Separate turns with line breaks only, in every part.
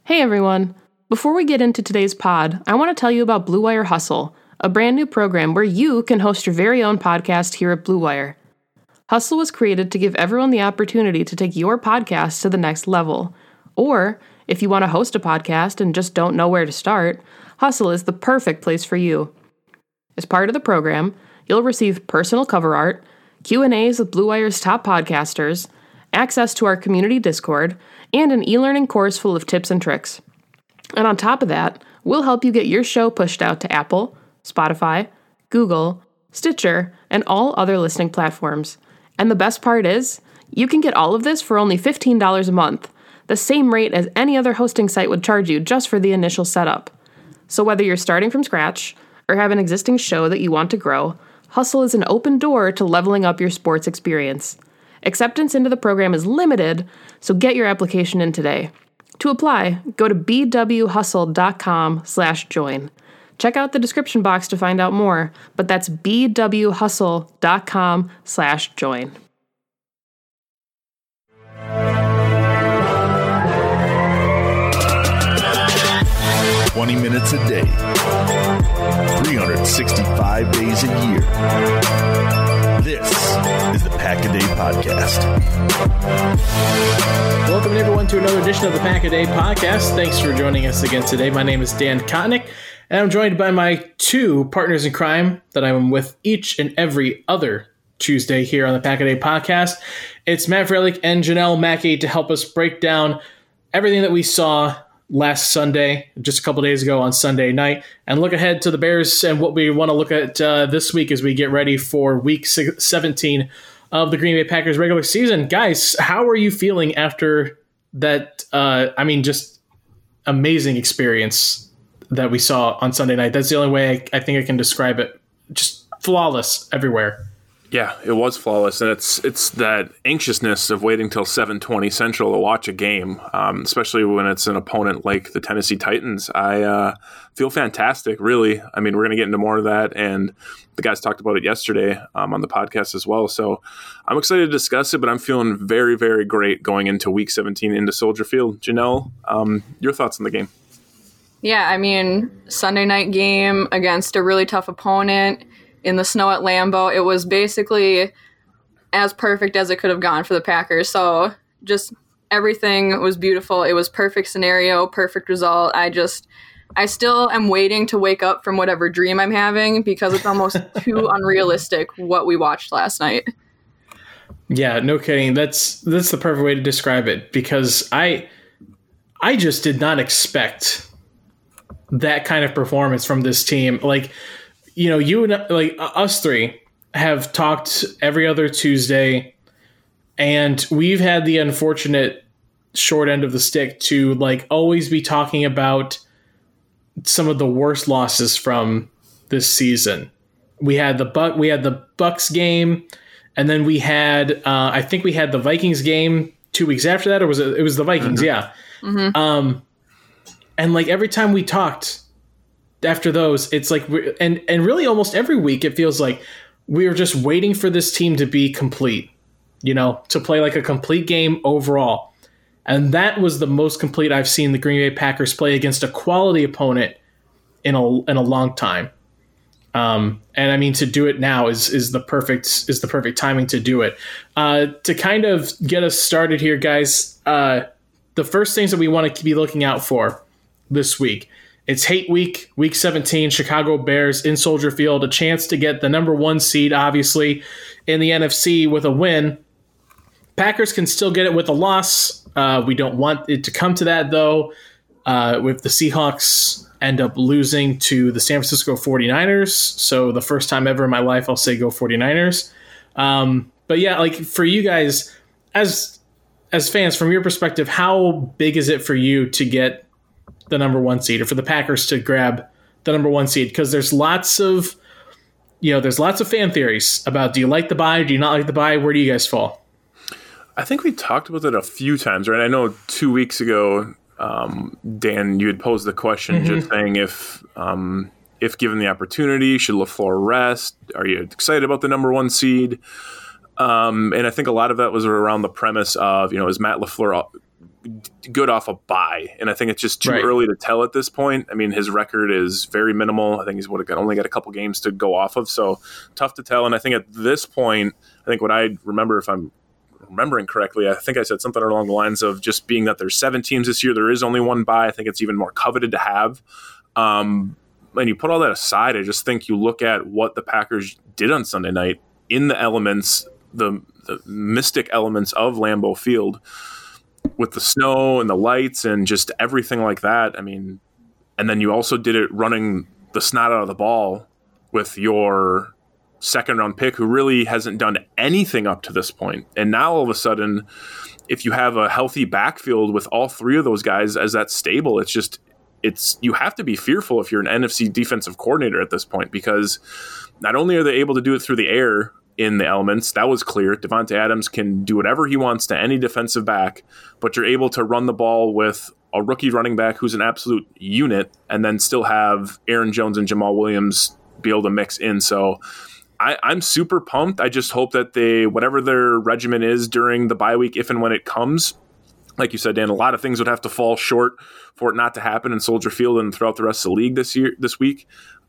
Hey everyone! Before we get into today's pod, I want to tell you about Blue Wire Hustle, a brand new program where you can host your very own podcast here at Blue Wire. Hustle was created to give everyone the opportunity to take your podcast to the next level. Or, if you want to host a podcast and just don't know where to start, Hustle is the perfect place for you. As part of the program, you'll receive personal cover art, Q&As with Blue Wire's top podcasters, access to our community Discord, and an e-learning course full of tips and tricks. And on top of that, we'll help you get your show pushed out to Apple, Spotify, Google, Stitcher, and all other listening platforms. And the best part is, you can get all of this for only $15 a month, the same rate as any other hosting site would charge you just for the initial setup. So whether you're starting from scratch or have an existing show that you want to grow, Hustle is an open door to leveling up your sports experience. Acceptance into the program is limited, so get your application in today. To apply, go to bwhustle.com/join. Check out the description box to find out more, but that's bwhustle.com/join.
"20 minutes a day, 365 days a year. This is the Pack-A-Day Podcast.
Welcome, everyone, to another edition of the Pack-A-Day Podcast. Thanks for joining us again today. My name is Dan Kotnick, and I'm joined by my two partners in crime that I'm with each and every other Tuesday here on the Pack-A-Day Podcast. It's Matt Freilich and Janelle Mackey to help us break down everything that we saw last Sunday, just a couple days ago on Sunday night, and look ahead to the Bears and what we want to look at this week as we get ready for Week 17 of the Green Bay Packers regular season. Guys, how are you feeling after that, just amazing experience that we saw on Sunday night? That's the only way I think I can describe it. Just flawless everywhere.
Yeah, it was flawless, and it's that anxiousness of waiting till 7:20 Central to watch a game, especially when it's an opponent like the Tennessee Titans. I feel fantastic, really. I mean, we're going to get into more of that, and the guys talked about it yesterday on the podcast as well. So I'm excited to discuss it, but I'm feeling very, very great going into Week 17 into Soldier Field. Janelle, your thoughts on the game?
Yeah, I mean, Sunday night game against a really tough opponent in the snow at Lambeau. It was basically as perfect as it could have gone for the Packers. So just everything was beautiful. It was perfect scenario, perfect result. I still am waiting to wake up from whatever dream I'm having because it's almost too unrealistic what we watched last night.
Yeah, no kidding. That's the perfect way to describe it, because I just did not expect that kind of performance from this team. Like, you know, you and us three have talked every other Tuesday, and we've had the unfortunate short end of the stick to always be talking about some of the worst losses from this season. We had the Bucks game, and then we had I think we had the Vikings game 2 weeks after that, or was it was the Vikings? Mm-hmm. Yeah. Mm-hmm. And every time we talked after those, it's and really almost every week it feels like we were just waiting for this team to be complete, to play a complete game overall. And that was the most complete I've seen the Green Bay Packers play against a quality opponent in a long time. And I mean, to do it now is the perfect timing to do it. To kind of get us started here, guys, the first things that we want to be looking out for this week. It's Hate Week, Week 17, Chicago Bears in Soldier Field, a chance to get the number 1 seed, obviously, in the NFC with a win. Packers can still get it with a loss. We don't want it to come to that, though. If the Seahawks end up losing to the San Francisco 49ers, so the first time ever in my life I'll say go 49ers. But yeah, for you guys, as fans, from your perspective, how big is it for you to get the number 1 seed, or for the Packers to grab the number 1 seed? Because there's lots of fan theories about, do you like the bye? Do you not like the bye? Where do you guys fall?
I think we talked about it a few times, right? I know 2 weeks ago, Dan, you had posed the question, just saying if given the opportunity, should LaFleur rest? Are you excited about the number 1 seed? And I think a lot of that was around the premise of, is Matt LaFleur good off a bye, and I think it's just too
Right.
early to tell at this point. I mean, his record is very minimal. I think he's only got a couple games to go off of, so tough to tell. And I think at this point, I think what I remember, if I'm remembering correctly, I think I said something along the lines of just being that there's 7 teams this year, there is only one bye. I think it's even more coveted to have. And you put all that aside, I just think you look at what the Packers did on Sunday night in the elements, the mystic elements of Lambeau Field, with the snow and the lights and just everything like that. I mean, and then you also did it running the snot out of the ball with your second-round pick, who really hasn't done anything up to this point. And now all of a sudden, if you have a healthy backfield with all 3 of those guys as that stable, you have to be fearful if you're an NFC defensive coordinator at this point, because not only are they able to do it through the air in the elements, that was clear. Devontae Adams can do whatever he wants to any defensive back, but you're able to run the ball with a rookie running back who's an absolute unit, and then still have Aaron Jones and Jamal Williams be able to mix in. So I'm super pumped. I just hope that whatever their regimen is during the bye week, if and when it comes, like you said, Dan, a lot of things would have to fall short for it not to happen in Soldier Field and throughout the rest of the league this week.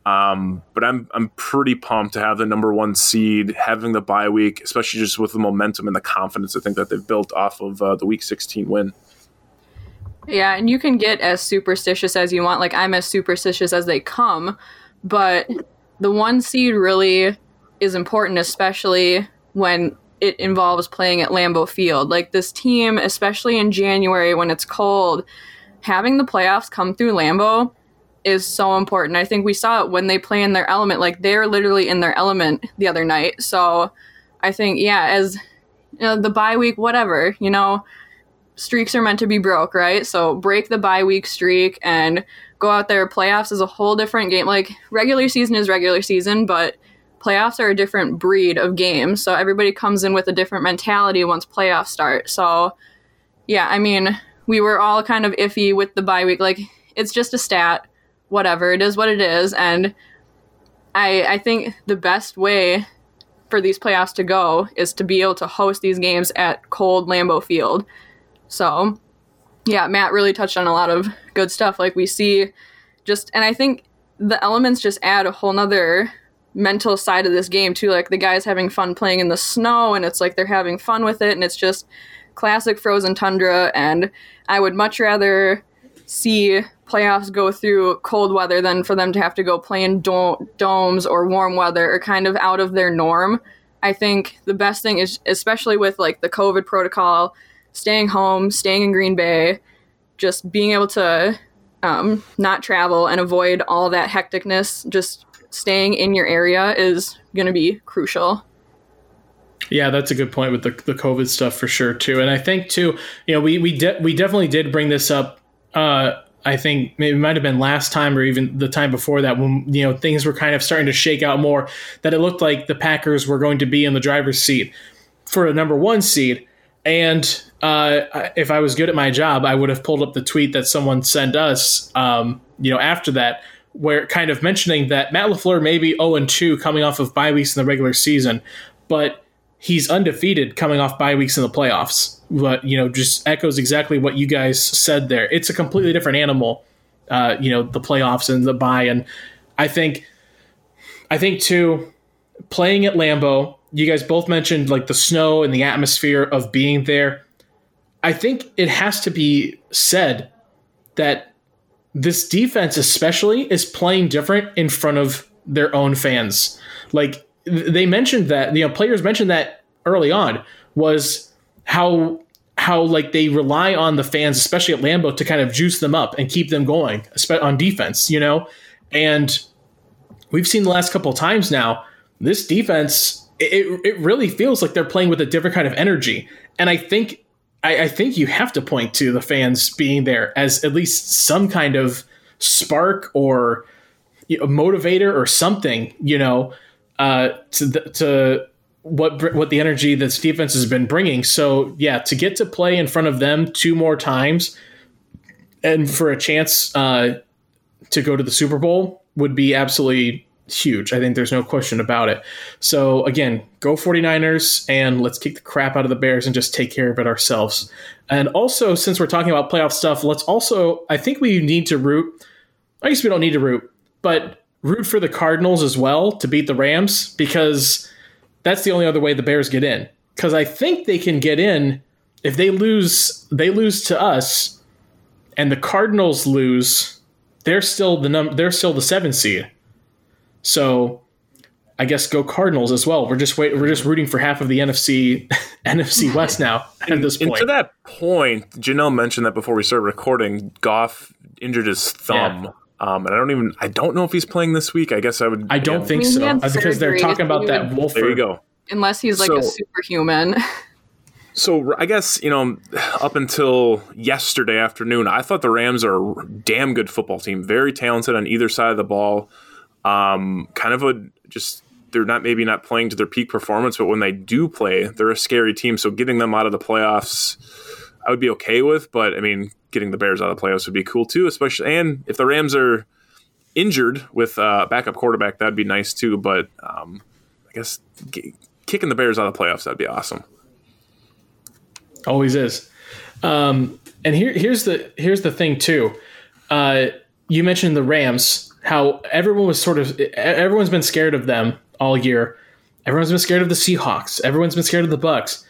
But I'm pretty pumped to have the number 1 seed, having the bye week, especially just with the momentum and the confidence I think that they've built off of the Week 16 win.
Yeah, and you can get as superstitious as you want. Like, I'm as superstitious as they come, but the 1 seed really is important, especially when it involves playing at Lambeau Field. Like, this team, especially in January when it's cold, having the playoffs come through Lambeau is so important. I think we saw it when they play in their element. Like, they're literally in their element the other night. So I think, as the bye week, whatever, streaks are meant to be broke, right? So break the bye week streak and go out there. Playoffs is a whole different game. Like, regular season is regular season, but playoffs are a different breed of games. So everybody comes in with a different mentality once playoffs start. So I mean, we were all kind of iffy with the bye week. Like, it's just a stat, whatever, it is what it is. And I think the best way for these playoffs to go is to be able to host these games at cold Lambeau Field. So Matt really touched on a lot of good stuff. Like, we see and I think the elements just add a whole nother mental side of this game too. Like, the guys having fun playing in the snow, and it's like they're having fun with it, and it's just classic frozen tundra. And I would much rather see playoffs go through cold weather than for them to have to go play in domes or warm weather, or kind of out of their norm. I think the best thing is, especially with like the COVID protocol, staying home, staying in Green Bay, just being able to not travel and avoid all that hecticness, just staying in your area is going to be crucial.
Yeah, that's a good point with the COVID stuff for sure too. And I think too, we definitely did bring this up. I think maybe it might have been last time or even the time before that, when things were kind of starting to shake out more, that it looked like the Packers were going to be in the driver's seat for a number 1 seed. And if I was good at my job, I would have pulled up the tweet that someone sent us, after that, where kind of mentioning that Matt LaFleur may be 0-2 coming off of bye weeks in the regular season, but he's undefeated coming off bye weeks in the playoffs. But, just echoes exactly what you guys said there. It's a completely different animal, the playoffs and the bye. And I think too, playing at Lambeau, you guys both mentioned like the snow and the atmosphere of being there. I think it has to be said that this defense especially is playing different in front of their own fans. Like, they mentioned that, players mentioned that early on, was how like they rely on the fans, especially at Lambeau, to kind of juice them up and keep them going on defense, and we've seen the last couple of times now, this defense, it really feels like they're playing with a different kind of energy. And I think you have to point to the fans being there as at least some kind of spark or motivator or something, to what the energy this defense has been bringing. So to get to play in front of them 2 more times and for a chance to go to the Super Bowl would be absolutely huge. I think there's no question about it. So again, go 49ers, and let's kick the crap out of the Bears and just take care of it ourselves. And also, since we're talking about playoff stuff, I think we need to root. I guess we don't need to root, but root for the Cardinals as well to beat the Rams, because that's the only other way the Bears get in. Because I think they can get in if they lose to us, and the Cardinals lose. They're still the 7th seed. So I guess go Cardinals as well. We're just rooting for half of the NFC West now at this point.
And to that point, Janelle mentioned that before we started recording, Goff injured his thumb.
Yeah.
And I don't know if he's playing this week. I guess
I don't think so, because they're talking about that Wolford.
There you go.
Unless he's like a superhuman.
So I guess, up until yesterday afternoon, I thought the Rams are a damn good football team, very talented on either side of the ball. They're not playing to their peak performance, but when they do play, they're a scary team. So getting them out of the playoffs, I would be okay with. But I mean, getting the Bears out of the playoffs would be cool too, especially. And if the Rams are injured with a backup quarterback, that'd be nice too. But I guess kicking the Bears out of the playoffs, that'd be awesome.
Always is. And here's the thing too. You mentioned the Rams, how everyone's been scared of them all year. Everyone's been scared of the Seahawks. Everyone's been scared of the Bucks.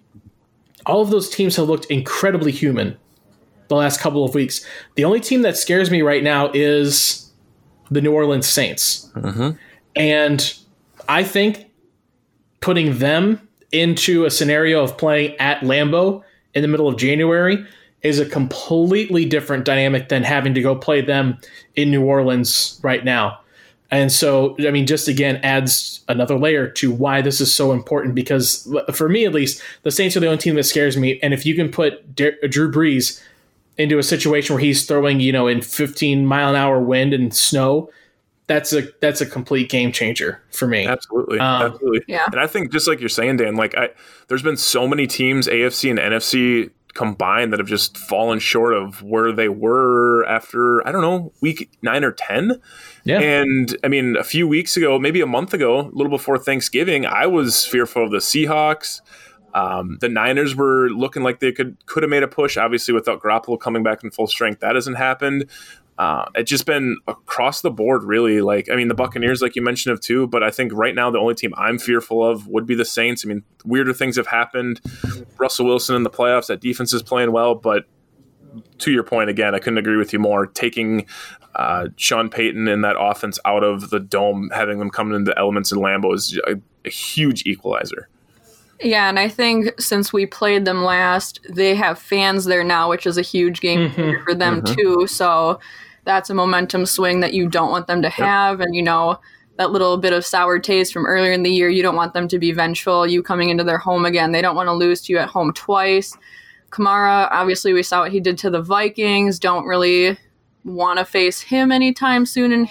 All of those teams have looked incredibly human the last couple of weeks. The only team that scares me right now is the New Orleans Saints. Mm-hmm. And I think putting them into a scenario of playing at Lambeau in the middle of January is a completely different dynamic than having to go play them in New Orleans right now. And so, I mean, just again adds another layer to why this is so important, because for me, at least, the Saints are the only team that scares me. And if you can put Drew Brees into a situation where he's throwing, in 15-mile-an-hour wind and snow, that's a complete game changer for me.
Absolutely. Absolutely.
Yeah.
And I think, just like you're saying, Dan, there's been so many teams, AFC and NFC combined, that have just fallen short of where they were after, I don't know, week 9 or 10. Yeah. And I mean, a few weeks ago, maybe a month ago, a little before Thanksgiving, I was fearful of the Seahawks. The Niners were looking like they could have made a push. Obviously, without Garoppolo coming back in full strength, that hasn't happened. It's just been across the board, really. The Buccaneers, like you mentioned, of too. But I think right now the only team I'm fearful of would be the Saints. I mean, weirder things have happened. Russell Wilson in the playoffs, that defense is playing well. But to your point, again, I couldn't agree with you more. Taking Sean Payton and that offense out of the dome, having them coming into elements in Lambeau is a huge equalizer.
Yeah, and I think since we played them last, they have fans there now, which is a huge game changer for them too. So that's a momentum swing that you don't want them to have. Yep. And, that little bit of sour taste from earlier in the year, you don't want them to be vengeful. You coming into their home again, they don't want to lose to you at home twice. Kamara, obviously we saw what he did to the Vikings. Don't really want to face him anytime soon in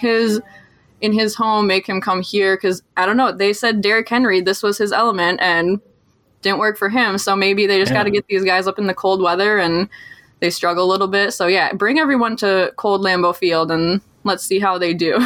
his home. Make him come here, because I don't know. They said Derrick Henry, this was his element, and didn't work for him. So maybe they just got to get these guys up in the cold weather, and they struggle a little bit. So yeah, bring everyone to cold Lambeau Field and let's see how they do.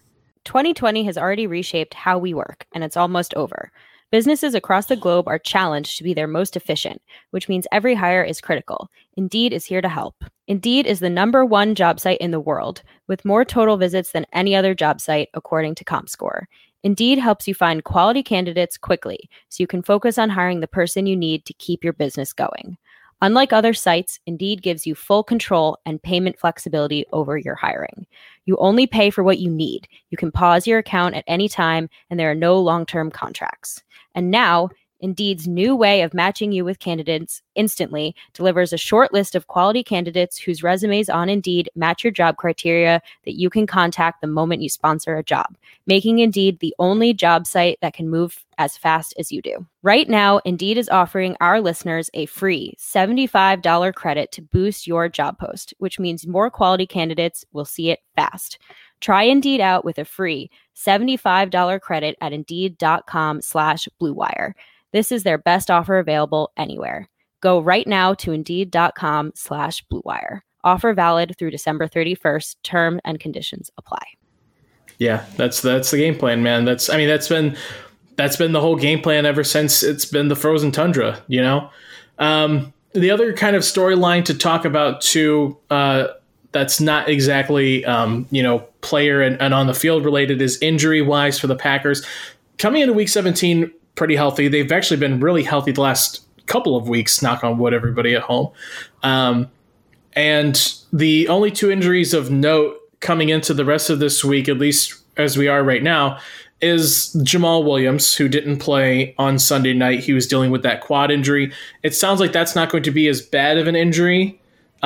2020 has already reshaped how we work, and it's almost over. Businesses across the globe are challenged to be their most efficient, which means every hire is critical. Indeed is here to help. Indeed is the #1 job site in the world, with more total visits than any other job site, according to ComScore. Indeed helps you find quality candidates quickly, so you can focus on hiring the person you need to keep your business going. Unlike other sites, Indeed gives you full control and payment flexibility over your hiring. You only pay for what you need. You can pause your account at any time, and there are no long-term contracts. And now, Indeed's new way of matching you with candidates instantly delivers a short list of quality candidates whose resumes on Indeed match your job criteria that you can contact the moment you sponsor a job, making Indeed the only job site that can move as fast as you do. Right now, Indeed is offering our listeners a free $75 credit to boost your job post, which means more quality candidates will see it fast. Try Indeed out with a free $75 credit at Indeed.com/Blue Wire. This is their best offer available anywhere. Go right now to Indeed.com/Blue Wire. Offer valid through December 31st. Term and conditions apply.
Yeah, that's the game plan, man. That's been the whole game plan ever since it's been the frozen tundra, you know? The other kind of storyline to talk about too, that's not exactly, player and on the field related is injury wise for the Packers. Coming into week 17, pretty healthy. They've actually been really healthy the last couple of weeks, knock on wood, everybody at home. And the only two injuries of note coming into the rest of this week, at least as we are right now, is Jamal Williams, who didn't play on Sunday night. He was dealing with that quad injury. It sounds like that's not going to be as bad of an injury.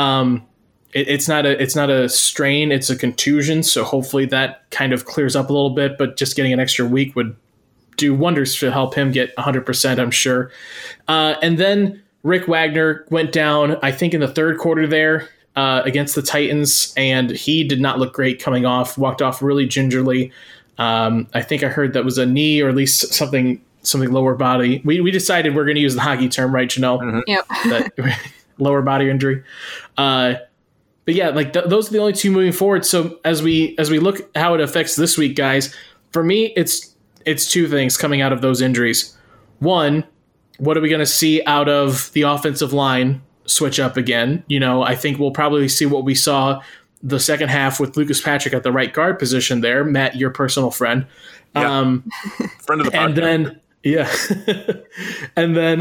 It's not a strain, it's a contusion. So hopefully that kind of clears up a little bit, but just getting an extra week would do wonders to help him get 100%, I'm sure. And then Rick Wagner went down, I think, in the third quarter there against the Titans, and he did not look great coming off, walked off really gingerly. I think I heard that was a knee or at least something lower body. We decided we're going to use the hockey term, right, Janelle?
Mm-hmm.
Yep.
That lower body injury. But yeah, like those are the only two moving forward. So as we look how it affects this week, guys, for me, it's two things coming out of those injuries. One, what are we going to see out of the offensive line switch up again? You know, I think we'll probably see what we saw the second half with Lucas Patrick at the right guard position there. Matt, your personal friend.
Yeah. Friend of the podcast.
And then, yeah. And then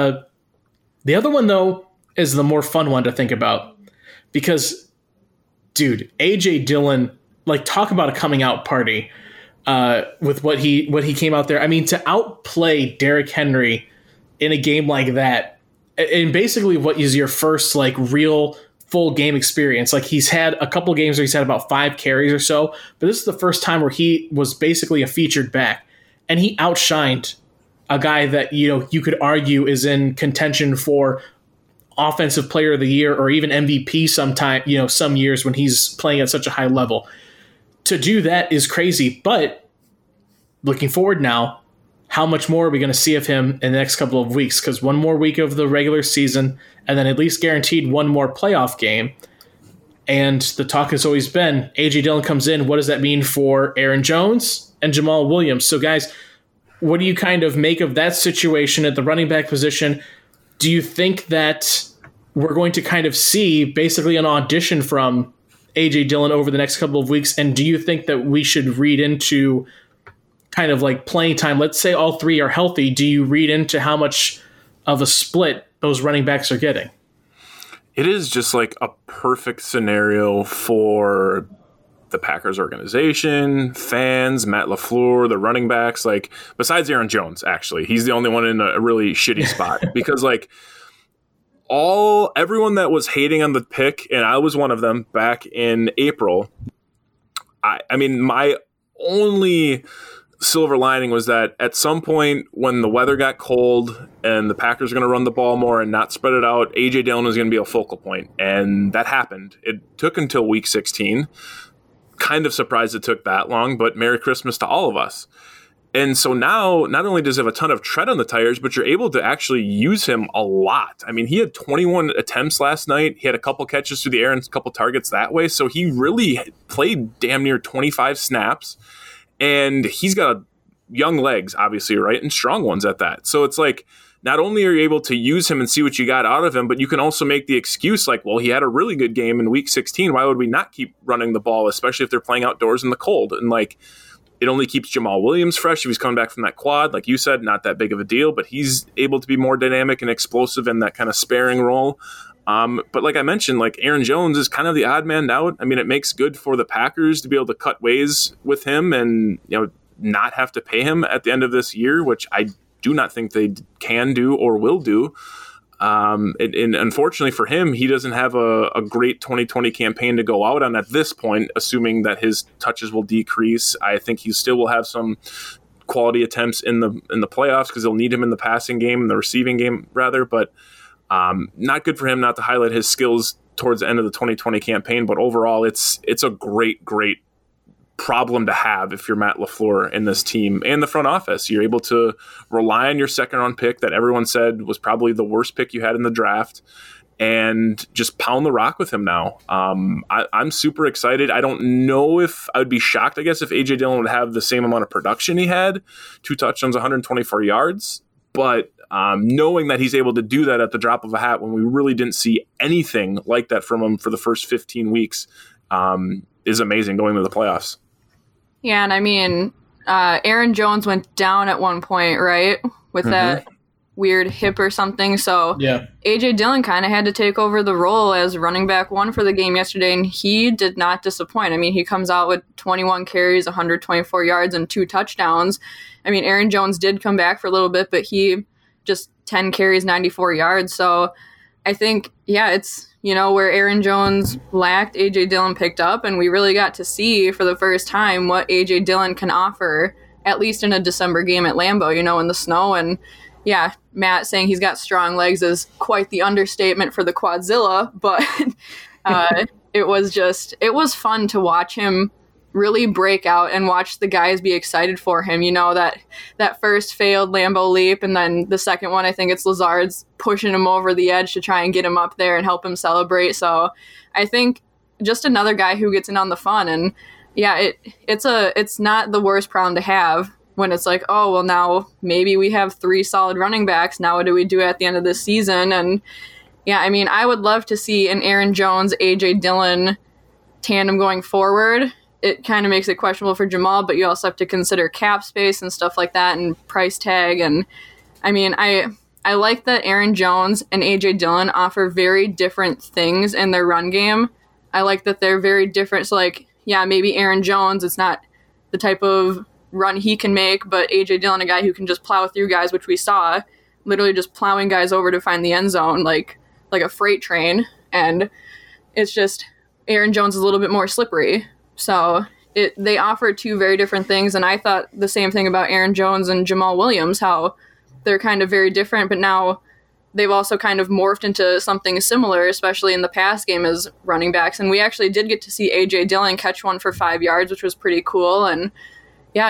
the other one, though, is the more fun one to think about. Because, dude, A.J. Dillon, like, talk about a coming out party with what he came out there. I mean, to outplay Derrick Henry in a game like that, and basically what is your first, like, real full game experience. Like, he's had a couple games where he's had about 5 carries or so, but this is the first time where he was basically a featured back, and he outshined a guy that, you know, you could argue is in contention for offensive player of the year or even MVP sometime, you know, some years when he's playing at such a high level. To do that is crazy, but looking forward now, how much more are we going to see of him in the next couple of weeks? Because one more week of the regular season, and then at least guaranteed one more playoff game. And the talk has always been, A.J. Dillon comes in, what does that mean for Aaron Jones and Jamal Williams? So, guys, what do you kind of make of that situation at the running back position? Do you think that we're going to kind of see basically an audition from A.J. Dillon over the next couple of weeks? And do you think that we should read into kind of like playing time? Let's say all three are healthy. Do you read into how much of a split those running backs are getting?
It is just like a perfect scenario for the Packers organization, fans, Matt LaFleur, the running backs, like besides Aaron Jones, actually, he's the only one in a really shitty spot because like everyone that was hating on the pick, and I was one of them back in April. I mean, my only silver lining was that at some point when the weather got cold and the Packers are going to run the ball more and not spread it out, A.J. Dillon was going to be a focal point. And that happened. It took until week 16. Kind of surprised it took that long, but Merry Christmas to all of us. And so now, not only does he have a ton of tread on the tires, but you're able to actually use him a lot. I mean, he had 21 attempts last night. He had a couple catches through the air and a couple targets that way. So he really played damn near 25 snaps. And he's got young legs, obviously, right? And strong ones at that. So it's like, not only are you able to use him and see what you got out of him, but you can also make the excuse like, well, he had a really good game in week 16. Why would we not keep running the ball, especially if they're playing outdoors in the cold? And like, it only keeps Jamal Williams fresh. If he's coming back from that quad, like you said, not that big of a deal, but he's able to be more dynamic and explosive in that kind of sparing role. But like I mentioned, like Aaron Jones is kind of the odd man out. I mean, it makes good for the Packers to be able to cut ways with him and, you know, not have to pay him at the end of this year, which I do not think they can do or will do. And unfortunately for him, he doesn't have a great 2020 campaign to go out on at this point, assuming that his touches will decrease. I think he still will have some quality attempts in the playoffs because they'll need him in the passing game, in the receiving game rather, but not good for him not to highlight his skills towards the end of the 2020 campaign. But overall, it's a great problem to have if you're Matt LaFleur in this team and the front office. You're able to rely on your second round pick that everyone said was probably the worst pick you had in the draft and just pound the rock with him now. I'm super excited. I don't know if I would be shocked, I guess, if A.J. Dillon would have the same amount of production he had, 2 touchdowns, 124 yards. But knowing that he's able to do that at the drop of a hat when we really didn't see anything like that from him for the first 15 weeks is amazing going into the playoffs.
Yeah, and I mean, Aaron Jones went down at one point, right? With that weird hip or something. So
yeah,
A.J. Dillon kind of had to take over the role as running back 1 for the game yesterday, and he did not disappoint. I mean, he comes out with 21 carries, 124 yards, and 2 touchdowns. I mean, Aaron Jones did come back for a little bit, but he just 10 carries, 94 yards. So I think, yeah, it's, where Aaron Jones lacked, A.J. Dillon picked up, and we really got to see for the first time what A.J. Dillon can offer, at least in a December game at Lambeau, in the snow. And yeah, Matt saying he's got strong legs is quite the understatement for the Quadzilla, but it was fun to watch him really break out and watch the guys be excited for him. That first failed Lambeau leap, and then the second one, I think it's Lazard's pushing him over the edge to try and get him up there and help him celebrate. So I think just another guy who gets in on the fun. And yeah, it's not the worst problem to have when it's like, oh, well, now maybe we have 3 solid running backs. Now what do we do at the end of this season? And yeah, I mean, I would love to see an Aaron Jones, A.J. Dillon tandem going forward. It kind of makes it questionable for Jamal, but you also have to consider cap space and stuff like that and price tag. And I mean, I like that Aaron Jones and A.J. Dillon offer very different things in their run game. I like that they're very different. So like, yeah, maybe Aaron Jones, it's not the type of run he can make, but A.J. Dillon, a guy who can just plow through guys, which we saw, literally just plowing guys over to find the end zone like a freight train. And it's just Aaron Jones is a little bit more slippery. So they offer 2 very different things, and I thought the same thing about Aaron Jones and Jamal Williams, how they're kind of very different, but now they've also kind of morphed into something similar, especially in the pass game as running backs. And we actually did get to see A.J. Dillon catch one for 5 yards, which was pretty cool. And yeah,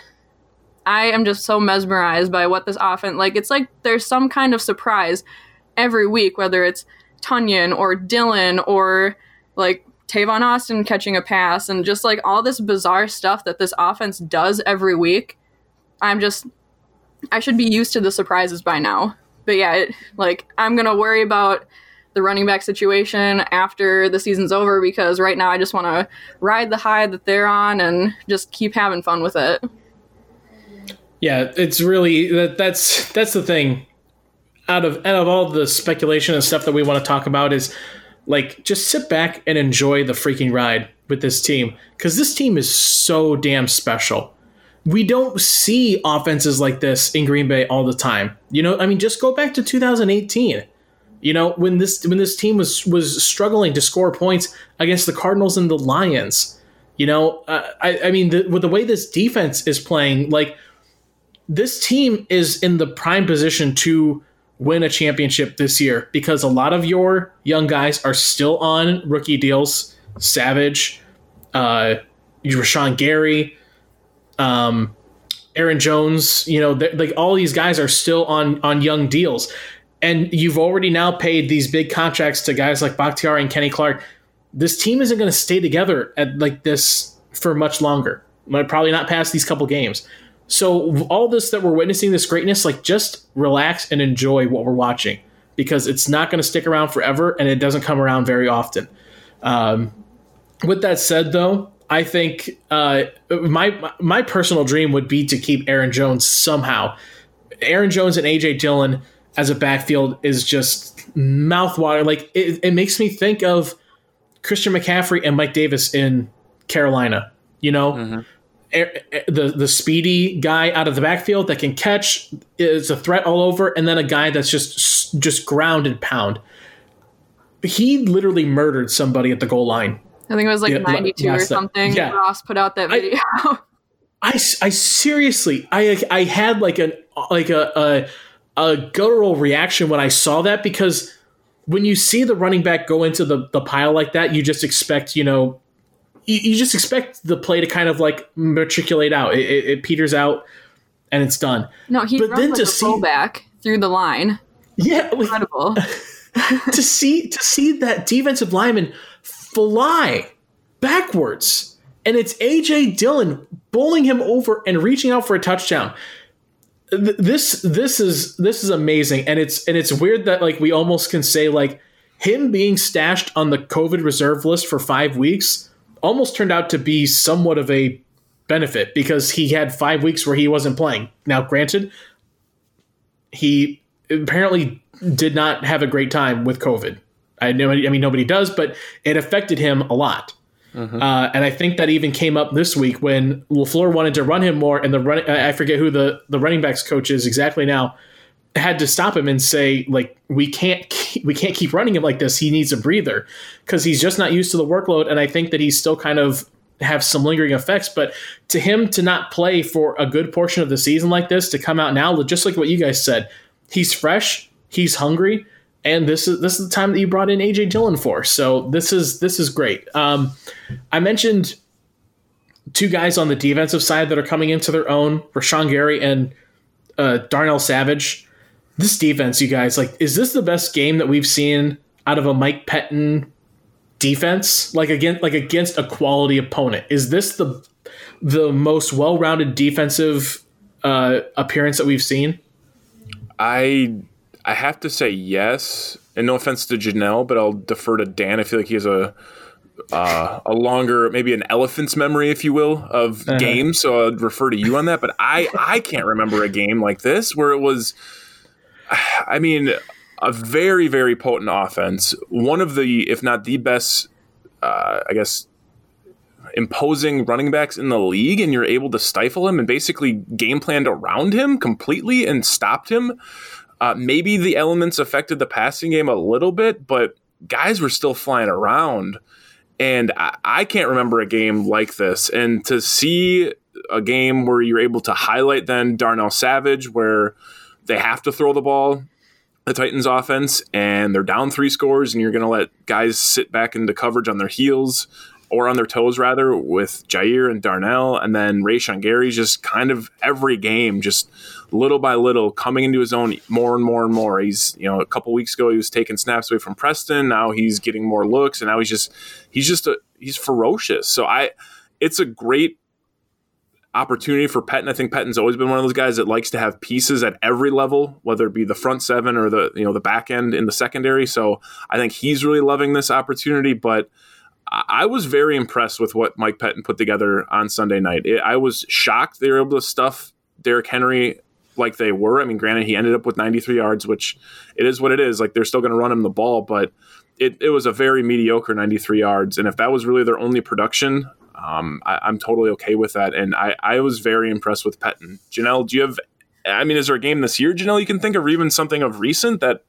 I am just so mesmerized by what this offense, it's like there's some kind of surprise every week, whether it's Tunyon or Dillon or like Tavon Austin catching a pass and just like all this bizarre stuff that this offense does every week. I should be used to the surprises by now. But yeah, I'm going to worry about the running back situation after the season's over, because right now I just want to ride the high that they're on and just keep having fun with it.
Yeah, it's really that's the thing. Out of all the speculation and stuff that we want to talk about is just sit back and enjoy the freaking ride with this team, because this team is so damn special. We don't see offenses like this in Green Bay all the time. Just go back to 2018. When this team was struggling to score points against the Cardinals and the Lions. With the way this defense is playing, this team is in the prime position to win a championship this year, because a lot of your young guys are still on rookie deals. Savage, Rashawn Gary, Aaron Jones, all these guys are still on young deals. And you've already now paid these big contracts to guys like Bakhtiari and Kenny Clark. This team isn't going to stay together at this for much longer. Probably not past these couple games. So all this that we're witnessing, this greatness, just relax and enjoy what we're watching, because it's not going to stick around forever and it doesn't come around very often. With that said, though, I think my personal dream would be to keep Aaron Jones somehow. Aaron Jones and A.J. Dillon as a backfield is just mouthwater. It makes me think of Christian McCaffrey and Mike Davis in Carolina. The speedy guy out of the backfield that can catch, is a threat all over, and then a guy that's just ground and pound. He literally murdered somebody at the goal line.
I think it was 92 or something. Yeah. Ross put out that video.
I seriously, I had a guttural reaction when I saw that, because when you see the running back go into the pile like that, you just expect, you just expect the play to kind of matriculate out. It peters out and it's done.
No, he runs a fullback through the line.
Yeah.
Incredible.
to see that defensive lineman fly backwards, and it's AJ Dillon bowling him over and reaching out for a touchdown. This is amazing, and it's weird that like we almost can say like him being stashed on the COVID reserve list for 5 weeks almost turned out to be somewhat of a benefit because he had 5 weeks where he wasn't playing. Now, granted, he apparently did not have a great time with COVID. I mean, nobody does, but it affected him a lot. Mm-hmm. And I think that even came up this week when LaFleur wanted to run him more, and I forget who the running backs coach is exactly now, had to stop him and say, like, we can't keep running him like this. He needs a breather because he's just not used to the workload. And I think that he's still kind of have some lingering effects. But to him to not play for a good portion of the season like this, to come out now, just like what you guys said, he's fresh, he's hungry, and this is the time that you brought in AJ Dillon for. So this is great. I mentioned two guys on the defensive side that are coming into their own, Rashawn Gary and Darnell Savage. This defense, you guys, like, is this the best game that we've seen out of a Mike Pettine defense? Like against a quality opponent? Is this the most well-rounded defensive appearance that we've seen?
I have to say yes, and no offense to Janelle, but I'll defer to Dan. I feel like he has a longer, maybe an elephant's memory, if you will, of games. So I'd refer to you on that. But I can't remember a game like this where it was, I mean, a very, very potent offense. One of the, if not the best, I guess, imposing running backs in the league, and you're able to stifle him and basically game planned around him completely and stopped him. Maybe the elements affected the passing game a little bit, but guys were still flying around. And I can't remember a game like this. And to see a game where you're able to highlight then Darnell Savage, where they have to throw the ball, the Titans offense, and they're down 3 scores, and you're going to let guys sit back into coverage on their heels, or on their toes rather, with Jair and Darnell, and then Rashawn Gary's just kind of every game, just little by little coming into his own more and more and more. He's, a couple weeks ago he was taking snaps away from Preston. Now he's getting more looks, and now he's ferocious. So it's a great opportunity for Pettine. I think Pettine's always been one of those guys that likes to have pieces at every level, whether it be the front seven or the back end in the secondary. So I think he's really loving this opportunity, but I was very impressed with what Mike Pettine put together on Sunday night. I was shocked they were able to stuff Derrick Henry like they were. I mean, granted, he ended up with 93 yards, which it is what it is. Like, they're still going to run him the ball, but it was a very mediocre 93 yards. And if that was really their only production, I'm totally okay with that. And I was very impressed with Pettine. Janelle, is there a game this year, Janelle, you can think of, or even something of recent that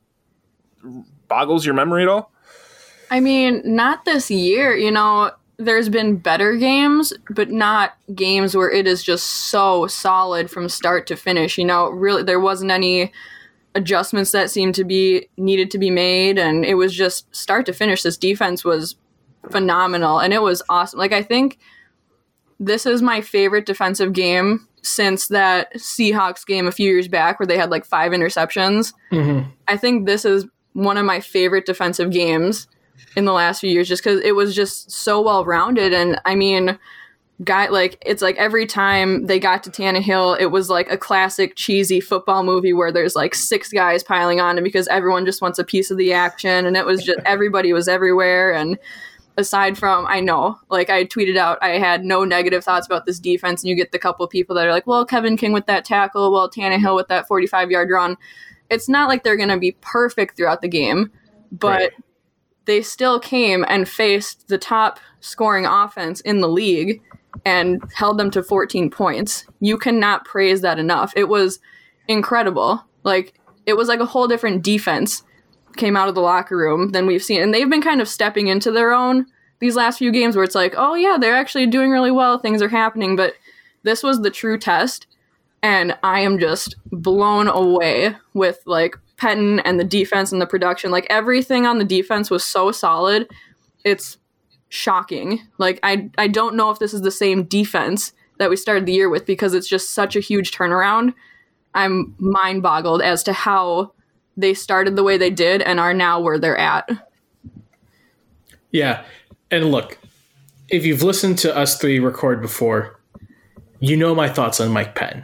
boggles your memory at all?
I mean, not this year. There's been better games, but not games where it is just so solid from start to finish. Really, there wasn't any adjustments that seemed to be needed to be made, and it was just start to finish. This defense was phenomenal, and it was awesome. Like, I think this is my favorite defensive game since that Seahawks game a few years back where they had like 5 interceptions. Mm-hmm. I think this is one of my favorite defensive games in the last few years, just because it was just so well rounded. And I mean, it's like every time they got to Tannehill, it was like a classic cheesy football movie where there's like 6 guys piling on him because everyone just wants a piece of the action, and it was just everybody was everywhere. And aside from, I tweeted out I had no negative thoughts about this defense, and you get the couple of people that are like, well, Kevin King with that tackle, well, Tannehill with that 45-yard run. It's not like they're going to be perfect throughout the game, but right. They still came and faced the top scoring offense in the league and held them to 14 points. You cannot praise that enough. It was incredible. Like, it was like a whole different defense came out of the locker room than we've seen. And they've been kind of stepping into their own these last few games where it's like, oh yeah, they're actually doing really well. Things are happening. But this was the true test. And I am just blown away with like Pettine and the defense and the production. Like, everything on the defense was so solid. It's shocking. Like, I don't know if this is the same defense that we started the year with, because it's just such a huge turnaround. I'm mind boggled as to how they started the way they did and are now where they're at.
Yeah. And look, if you've listened to us three record before, you know my thoughts on Mike Pettin.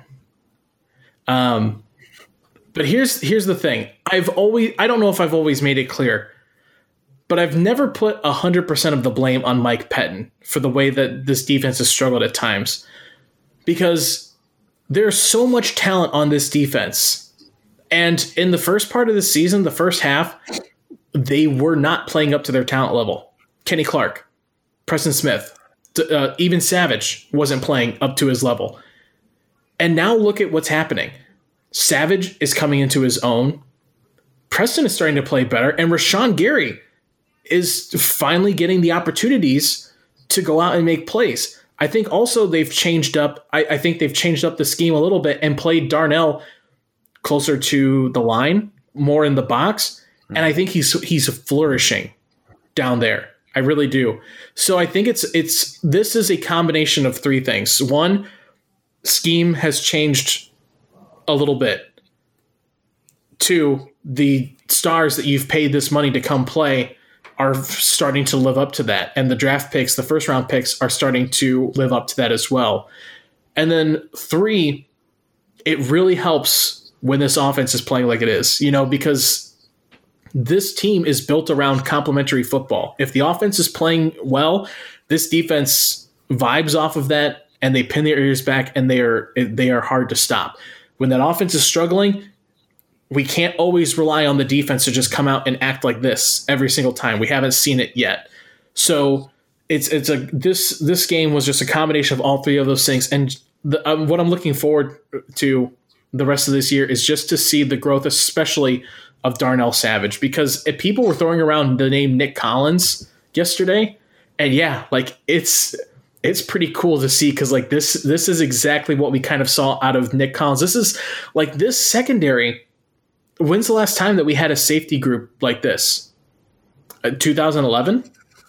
But here's the thing. I don't know if I've always made it clear, but I've never put 100% of the blame on Mike Pettin for the way that this defense has struggled at times, because there's so much talent on this defense. And in the first part of the season, the first half, they were not playing up to their talent level. Kenny Clark, Preston Smith, even Savage wasn't playing up to his level. And now look at what's happening. Savage is coming into his own. Preston is starting to play better. And Rashawn Gary is finally getting the opportunities to go out and make plays. I think also they've changed up. I think they've changed up the scheme a little bit and played Darnell closer to the line, more in the box. And I think he's flourishing down there. I really do. So I think this is a combination of three things. One, scheme has changed a little bit. Two, the stars that you've paid this money to come play are starting to live up to that. And the draft picks, the first round picks, are starting to live up to that as well. And then three, it really helps when this offense is playing like it is, because this team is built around complementary football. If the offense is playing well, this defense vibes off of that and they pin their ears back, and they are hard to stop. When that offense is struggling, we can't always rely on the defense to just come out and act like this every single time. We haven't seen it yet. So this game was just a combination of all three of those things. And what I'm looking forward to the rest of this year is just to see the growth, especially of Darnell Savage, because if people were throwing around the name Nick Collins yesterday, and it's pretty cool to see, because this is exactly what we kind of saw out of Nick Collins. This is this secondary. When's the last time that we had a safety group like this? 2011.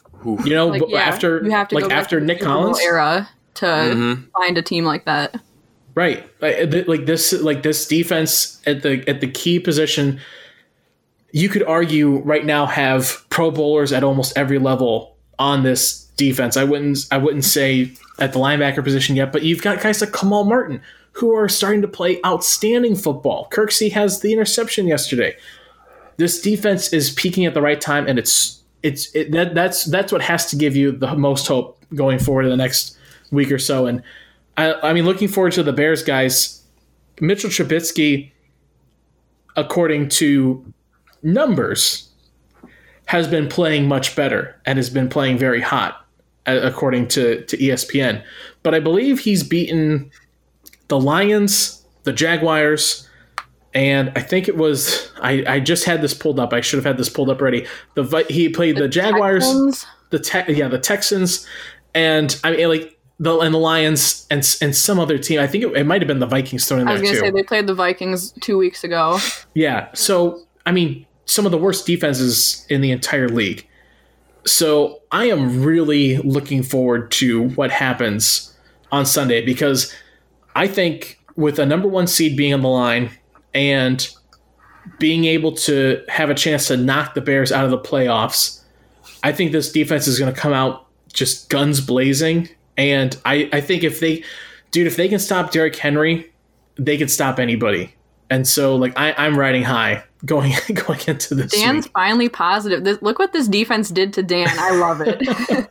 After
you have to go
after Nick Collins
era to find a team like that.
Right. This defense at the key position, you could argue right now have Pro Bowlers at almost every level on this defense. I wouldn't say at the linebacker position yet, but you've got guys like Kamal Martin who are starting to play outstanding football. Kirksey has the interception yesterday. This defense is peaking at the right time, and that's what has to give you the most hope going forward in the next week or so. And I mean, looking forward to the Bears guys. Mitchell Trubisky, according to numbers, has been playing much better and has been playing very hot, according to ESPN. But I believe he's beaten the Lions, the Jaguars, and I think it was I just had this pulled up. I should have had this pulled up already. He played the Jaguars,
Texans?
the Texans, and I mean the Lions and some other team. I think it might have been the Vikings thrown in there too.
I was going to say they played the Vikings 2 weeks ago.
Yeah, so I mean, some of the worst defenses in the entire league. So I am really looking forward to what happens on Sunday, because I think with a number one seed being on the line and being able to have a chance to knock the Bears out of the playoffs, I think this defense is going to come out just guns blazing. And I think if they can stop Derrick Henry, they can stop anybody. And so I'm riding high going into this.
Dan's
week.
finally positive. Look what this defense did to Dan. I love it.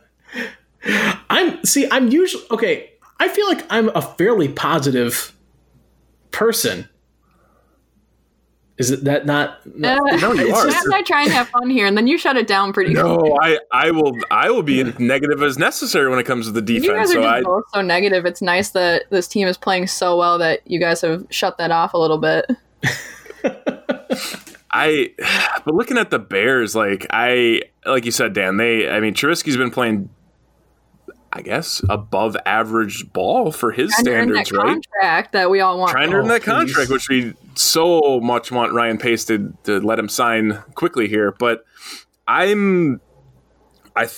I'm usually okay. I feel like I'm a fairly positive person. Is it that not?
No, you are.
I try and have fun here, and then you shut it down pretty quick.
No, I will be negative as necessary when it comes to the defense.
You guys are just both so negative. It's nice that this team is playing so well that you guys have shut that off a little bit.
But looking at the Bears, like you said, Dan, Trubisky's been playing, I guess, above average ball for his standards, right?
Contract that we all want.
Trying to earn that contract, which we so much want Ryan Pace to let him sign quickly here. But I'm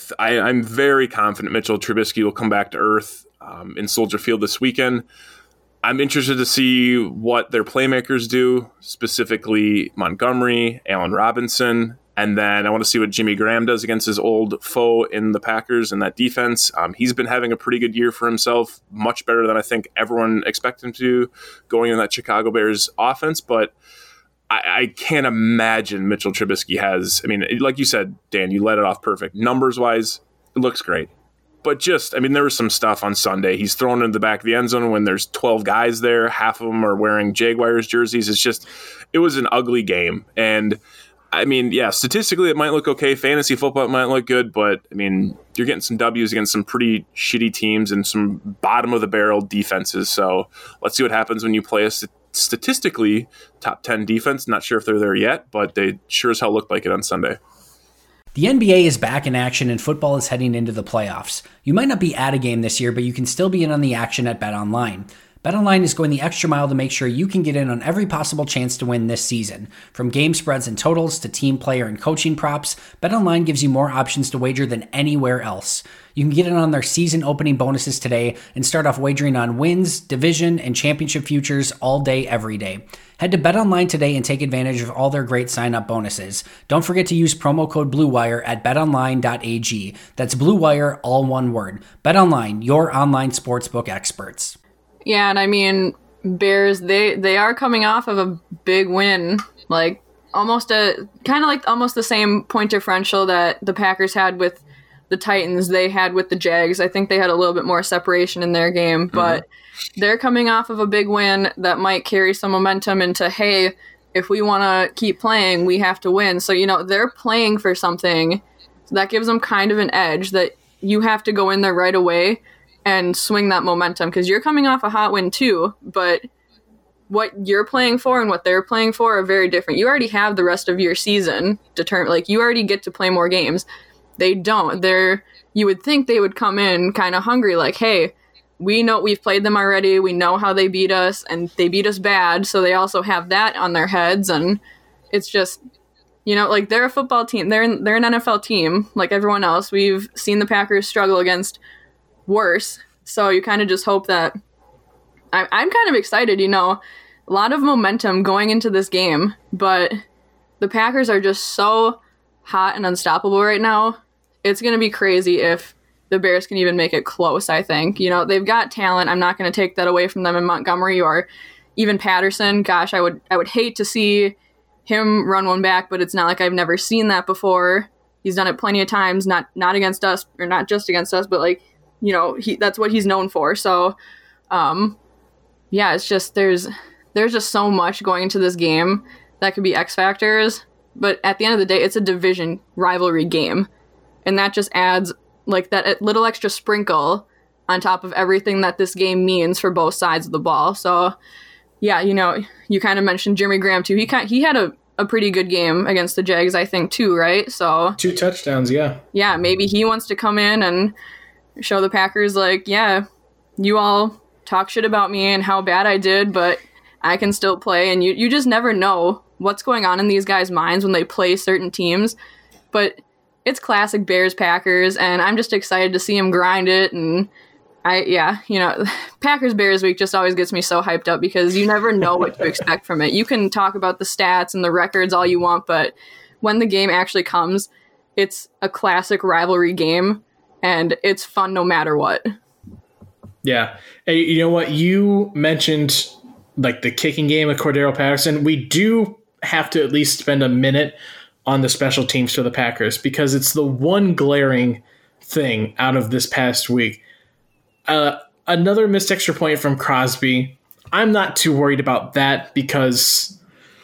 very confident Mitchell Trubisky will come back to earth in Soldier Field this weekend. I'm interested to see what their playmakers do, specifically Montgomery, Allen Robinson, and then I want to see what Jimmy Graham does against his old foe in the Packers and that defense. He's been having a pretty good year for himself, much better than I think everyone expected him to going in that Chicago Bears offense, but I can't imagine Mitchell Trubisky has, I mean, like you said, Dan, you let it off perfect. Numbers-wise, it looks great. But just, I mean, there was some stuff on Sunday. He's thrown into the back of the end zone when there's 12 guys there. Half of them are wearing Jaguars jerseys. It was an ugly game. And, I mean, yeah, statistically it might look okay. Fantasy football it might look good. But, I mean, you're getting some W's against some pretty shitty teams and some bottom-of-the-barrel defenses. So let's see what happens when you play a statistically top 10 defense. Not sure if they're there yet, but they sure as hell looked like it on Sunday.
The NBA is back in action and football is heading into the playoffs. You might not be at a game this year, but you can still be in on the action at BetOnline. BetOnline is going the extra mile to make sure you can get in on every possible chance to win this season. From game spreads and totals to team player and coaching props, BetOnline gives you more options to wager than anywhere else. You can get in on their season opening bonuses today and start off wagering on wins, division, and championship futures all day, every day. Head to BetOnline today and take advantage of all their great sign-up bonuses. Don't forget to use promo code BlueWire at betonline.ag. That's BlueWire, all one word. BetOnline, your online sportsbook experts.
Yeah, and I mean, Bears, they are coming off of a big win, like almost the same point differential that the Packers had with the Titans, they had with the Jags. I think they had a little bit more separation in their game, but they're coming off of a big win that might carry some momentum into, hey, if we want to keep playing, we have to win. So, they're playing for something. So that gives them kind of an edge that you have to go in there right away and swing that momentum because you're coming off a hot win too, but what you're playing for and what they're playing for are very different. You already have the rest of your season determined. Like, you already get to play more games. They don't. You would think they would come in kind of hungry, like, hey, we know we've played them already. We know how they beat us, and they beat us bad. So they also have that on their heads. And it's just, like, they're a football team. They're an NFL team like everyone else. We've seen the Packers struggle against worse. So you kind of just hope that I'm kind of excited, a lot of momentum going into this game, but the Packers are just so hot and unstoppable right now. It's going to be crazy if the Bears can even make it close, I think. They've got talent. I'm not going to take that away from them in Montgomery or even Patterson. Gosh, I would hate to see him run one back, but it's not like I've never seen that before. He's done it plenty of times, not against us, or not just against us, but like, that's what he's known for. So, yeah, it's just, there's just so much going into this game that could be X factors. But at the end of the day, it's a division rivalry game. And that just adds like that little extra sprinkle on top of everything that this game means for both sides of the ball. So, yeah, you kind of mentioned Jimmy Graham too. He had a pretty good game against the Jags, I think, too, right? So
2 touchdowns, yeah.
Yeah, maybe he wants to come in and show the Packers, like, yeah, you all talk shit about me and how bad I did, but I can still play. And you just never know what's going on in these guys' minds when they play certain teams. But it's classic Bears Packers, and I'm just excited to see him grind it. And Packers Bears week just always gets me so hyped up because you never know what to expect from it. You can talk about the stats and the records all you want, but when the game actually comes, it's a classic rivalry game, and it's fun no matter what.
Yeah. Hey, you know what? You mentioned like the kicking game of Cordero Patterson. We do have to at least spend a minute on the special teams for the Packers because it's the one glaring thing out of this past week. Another missed extra point from Crosby. I'm not too worried about that because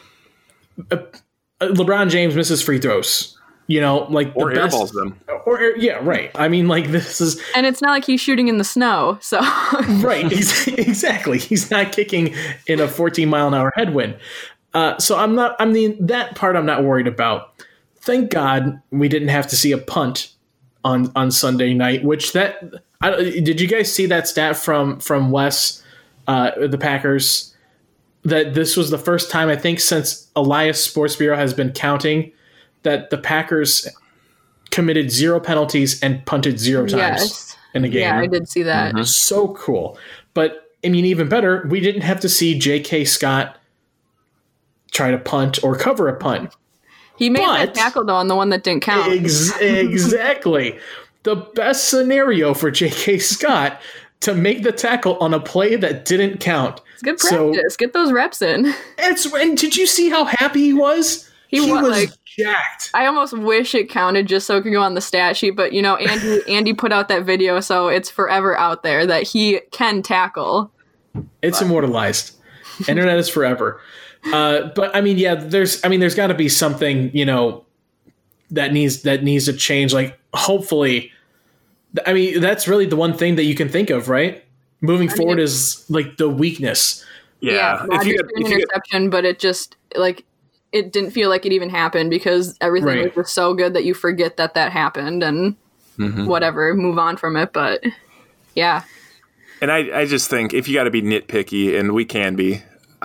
LeBron James misses free throws. Like
or
the best,
airballs them.
Yeah, right. I mean, like this is,
and it's not like he's shooting in the snow. So
right, exactly. He's not kicking in a 14-mile-an-hour headwind. So that part I'm not worried about. Thank God we didn't have to see a punt on Sunday night. Did you guys see that stat from Wes, the Packers, that this was the first time I think since Elias Sports Bureau has been counting that the Packers committed 0 penalties and punted 0 times in a game.
Yeah, I did see that.
So cool. But I mean, even better, we didn't have to see J.K. Scott try to punt or cover a punt.
He made that tackle, though, on the one that didn't count.
Exactly. The best scenario for J.K. Scott to make the tackle on a play that didn't count.
It's good practice. Get those reps in.
And did you see how happy he was? He was like, jacked.
I almost wish it counted just so it could go on the stat sheet, but, Andy put out that video, so it's forever out there that he can tackle.
It's immortalized. Internet is forever. But I mean, there's got to be something, that needs to change. Like, hopefully, I mean, that's really the one thing that you can think of, right? Moving forward is like the weakness.
Yeah,
if you get an interception, but it just it didn't feel like it even happened because everything was just so good that you forget that happened and whatever, move on from it. But yeah.
And I just think if you got to be nitpicky, and we can be,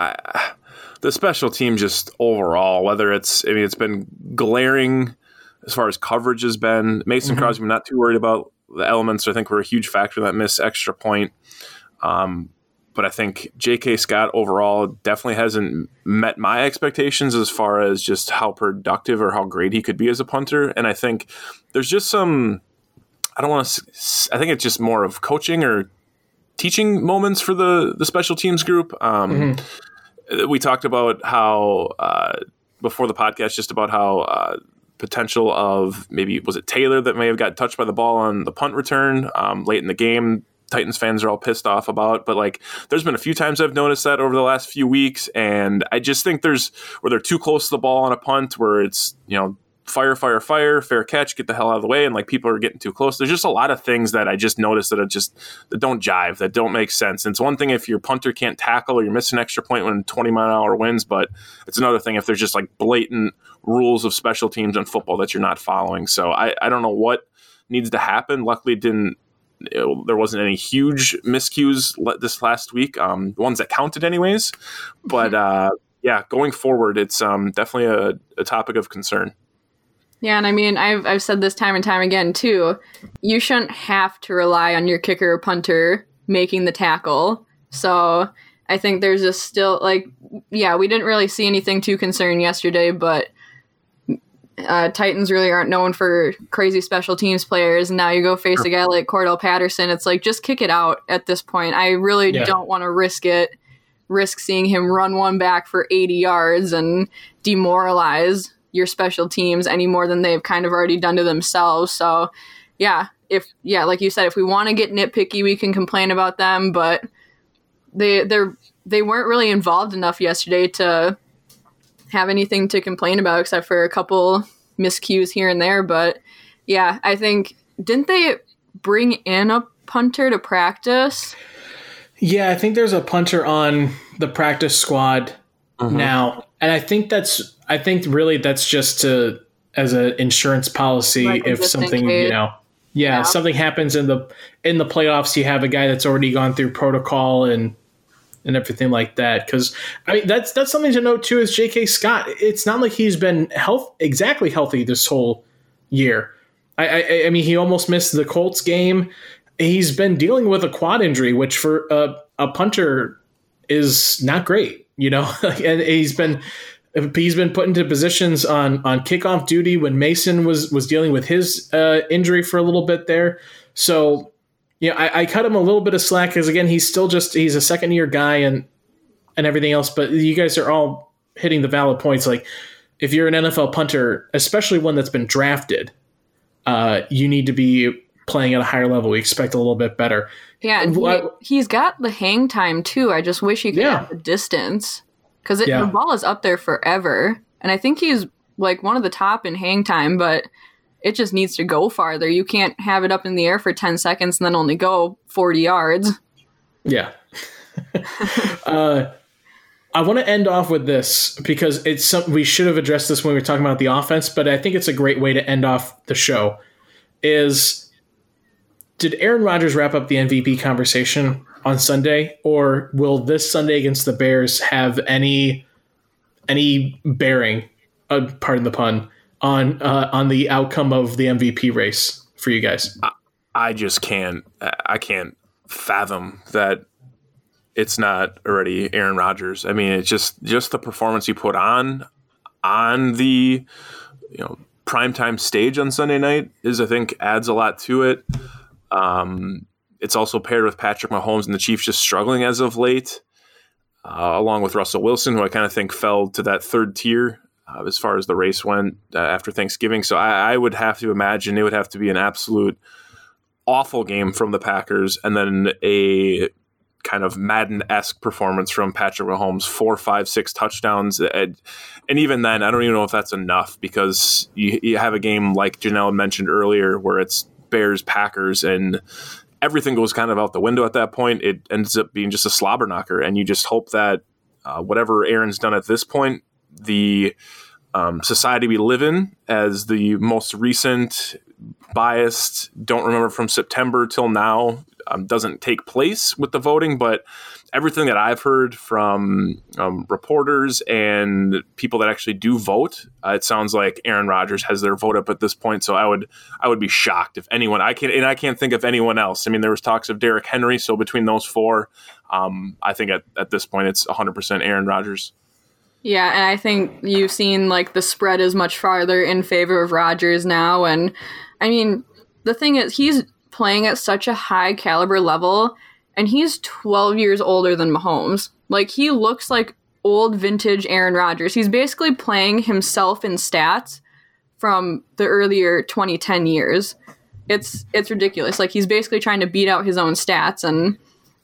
the special team just overall, whether it's been glaring as far as coverage has been. Mason Crosby, I'm not too worried about the elements. I think were a huge factor in that missed extra point. But I think J.K. Scott overall definitely hasn't met my expectations as far as just how productive or how great he could be as a punter. And I think there's just some, I think it's just more of coaching or teaching moments for the special teams group. We talked about how, before the podcast, just about how potential of maybe, was it Taylor that may have got touched by the ball on the punt return late in the game? Titans fans are all pissed off about, but there's been a few times I've noticed that over the last few weeks, and I just think where they're too close to the ball on a punt, where it's fire, fair catch, get the hell out of the way, and people are getting too close. There's just a lot of things that I just noticed that don't jive, that don't make sense. And it's one thing if your punter can't tackle or you're missing an extra point when 20-mile-an-hour wins, but it's another thing if there's just blatant rules of special teams in football that you're not following. So I don't know what needs to happen. Luckily, there wasn't any huge miscues this last week, ones that counted anyways. But going forward, it's definitely a topic of concern.
Yeah, and I mean, I've said this time and time again, too. You shouldn't have to rely on your kicker or punter making the tackle. So I think there's just still, we didn't really see anything too concerning yesterday, but Titans really aren't known for crazy special teams players. And now you go face a guy like Cordell Patterson. It's just kick it out at this point. I really don't want to risk seeing him run one back for 80 yards and demoralize your special teams any more than they've kind of already done to themselves. So like you said, if we want to get nitpicky, we can complain about them, but they weren't really involved enough yesterday to have anything to complain about except for a couple miscues here and there. But yeah, I think, didn't they bring in a punter to practice?
Yeah, I think there's a punter on the practice squad now. And I think really that's just as an insurance policy, if something, something happens in the playoffs, you have a guy that's already gone through protocol and everything like that. Because I mean, that's something to note too. Is J.K. Scott? It's not like he's been exactly healthy this whole year. I mean, he almost missed the Colts game. He's been dealing with a quad injury, which for a punter is not great, and he's been put into positions on kickoff duty when Mason was dealing with his injury for a little bit there. So, I cut him a little bit of slack because, again, he's a second-year guy and everything else. But you guys are all hitting the valid points. If you're an NFL punter, especially one that's been drafted, you need to be playing at a higher level. We expect a little bit better.
Yeah, and he's got the hang time, too. I just wish he could have the distance. Because the ball is up there forever. And I think he's one of the top in hang time, but it just needs to go farther. You can't have it up in the air for 10 seconds and then only go 40 yards. Yeah.
I want to end off with this because we should have addressed this when we were talking about the offense, but I think it's a great way to end off the show. Did Aaron Rodgers wrap up the MVP conversation on Sunday, or will this Sunday against the Bears have any bearing, pardon the pun, on the outcome of the MVP race for you guys?
I just can't. I can't fathom that it's not already Aaron Rodgers. I mean, it's just the performance he put on the primetime stage on Sunday night I think adds a lot to it. It's also paired with Patrick Mahomes and the Chiefs just struggling as of late, along with Russell Wilson, who I kind of think fell to that third tier as far as the race went after Thanksgiving. So I would have to imagine it would have to be an absolute awful game from the Packers, and then a kind of Madden-esque performance from Patrick Mahomes, 4, 5, 6 touchdowns. And even then, I don't even know if that's enough, because you have a game like Janelle mentioned earlier where it's Bears-Packers and everything goes kind of out the window at that point. It ends up being just a slobber knocker, and you just hope that whatever Aaron's done at this point, the society we live in as the most recent biased, don't remember from September till now, doesn't take place with the voting. But everything that I've heard from reporters and people that actually do vote, it sounds like Aaron Rodgers has their vote up at this point. So I would be shocked if anyone, I can't think of anyone else. I mean, there was talks of Derrick Henry. So between those four, I think at this point it's 100% Aaron Rodgers.
Yeah, and I think you've seen like the spread is much farther in favor of Rodgers now. And I mean, the thing is, he's playing at such a high caliber level, and he's 12 years older than Mahomes. Like, he looks like old vintage Aaron Rodgers. He's basically playing himself in stats from the earlier 2010 years. It's ridiculous. Like, he's basically trying to beat out his own stats, and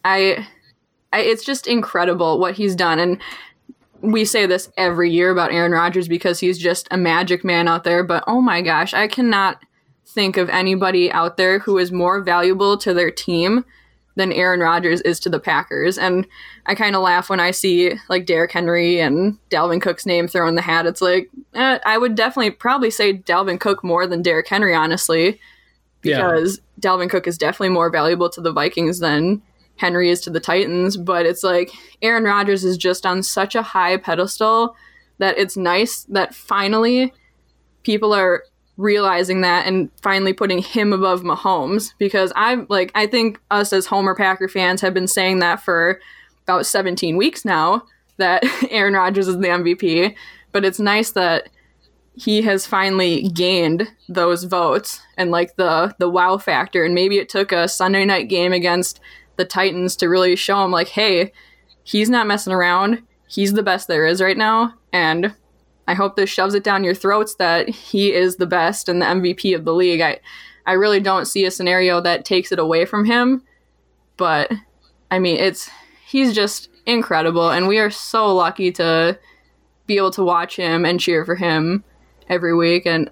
it's just incredible what he's done. And we say this every year about Aaron Rodgers because he's just a magic man out there, but oh my gosh, I cannot think of anybody out there who is more valuable to their team than Aaron Rodgers is to the Packers. And I kind of laugh when I see like Derrick Henry and Dalvin Cook's name thrown in the hat. It's like, I would definitely probably say Dalvin Cook more than Derrick Henry, honestly, because Dalvin Cook is definitely more valuable to the Vikings than Henry is to the Titans. But it's like Aaron Rodgers is just on such a high pedestal that it's nice that finally people are realizing that and finally putting him above Mahomes, because I think us as Homer Packer fans have been saying that for about 17 weeks now, that Aaron Rodgers is the MVP. But it's nice that he has finally gained those votes and like the wow factor. And maybe it took a Sunday night game against the Titans to really show him like, hey, he's not messing around. He's the best there is right now. And I hope this shoves it down your throats that he is the best and the MVP of the league. I really don't see a scenario that takes it away from him. But I mean, he's just incredible, and we are so lucky to be able to watch him and cheer for him every week. And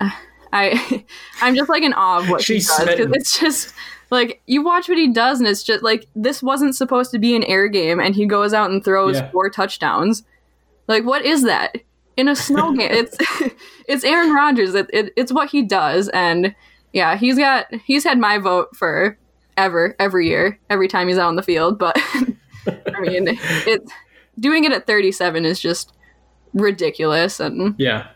I'm just like in awe of what he does, because it's just like you watch what he does, and it's just like, this wasn't supposed to be an air game, and he goes out and throws 4 touchdowns. Like, what is that? In a snow game, it's Aaron Rodgers. It's what he does, and yeah, he's had my vote for every year, every time he's out on the field. But I mean, doing it at 37 is just ridiculous. And
yeah.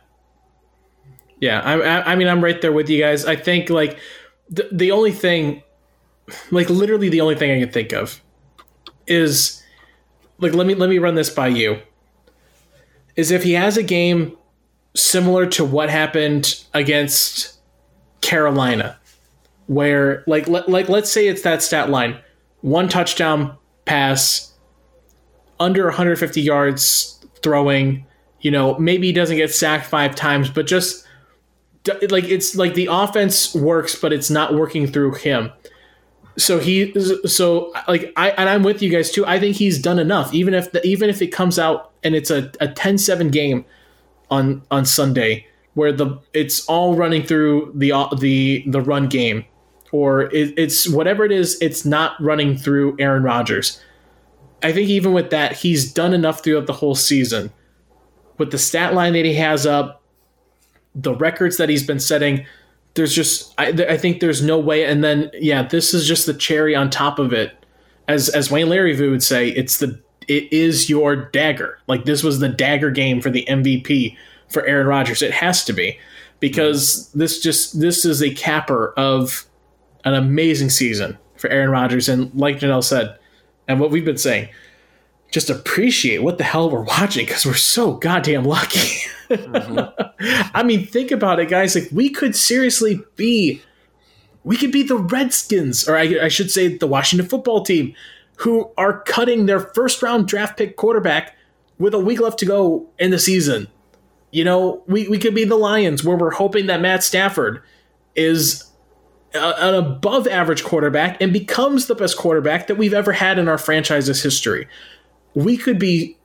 I mean, I'm right there with you guys. I think like the only thing, like literally the only thing I can think of is like let me run this by you. Is if he has a game similar to what happened against Carolina, where like let's say it's that stat line, 1 touchdown pass, under 150 yards throwing, maybe he doesn't get sacked 5 times, but just like it's like the offense works, but it's not working through him. So I'm with you guys too. I think he's done enough, even if it comes out and it's a 10-7 game on Sunday where it's all running through the run game, or it's whatever it is, it's not running through Aaron Rodgers. I think even with that, he's done enough throughout the whole season. With the stat line that he has up, the records that he's been setting, there's just I think there's no way. And then this is just the cherry on top of it. As Wayne Larrivee would say, it is your dagger. Like, this was the dagger game for the MVP for Aaron Rodgers. It has to be, because this is a capper of an amazing season for Aaron Rodgers. And like Janelle said, and what we've been saying, just appreciate what the hell we're watching because we're so goddamn lucky. Mm-hmm. I mean, think about it, guys. Like, we could be the Redskins, or I should say the Washington football team, who are cutting their first round draft pick quarterback with a week left to go in the season. You know, we could be the Lions, where we're hoping that Matt Stafford is an above average quarterback and becomes the best quarterback that we've ever had in our franchise's history. We could